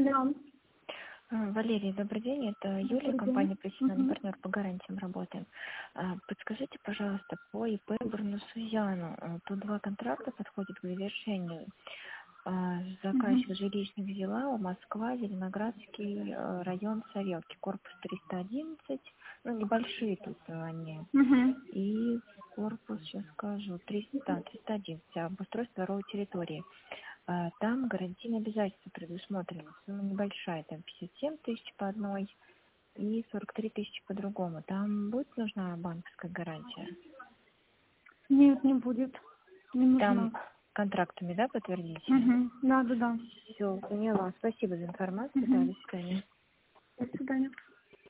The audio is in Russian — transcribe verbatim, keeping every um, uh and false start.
Да. А, Валерий, добрый день. Это Юлия, Добрый день. компания «Профессиональный Мгм. партнер», по гарантиям работаем. А, Подскажите, пожалуйста, по ИП Бурнусузяну, а, тут два контракта подходят к завершению. А, Мгм. Заказчик жилищных дела, Москва, Зеленоградский а, район, Савелки, корпус триста одиннадцать. Ну, небольшие тут они. Мгм. И корпус, сейчас скажу, триста, да, триста одиннадцать, обустройство дворовой территории. А, Там гарантийные обязательства предусмотрены. Сумма небольшая, там пятьдесят семь тысяч по одной и сорок три тысячи по другому. Там будет нужна банковская гарантия? Нет, не будет. Не нужна. Там контрактами, да, подтвердите? Угу. Да, да, да. Все, поняла. Спасибо за информацию. Да, Угу. до свидания. До свидания.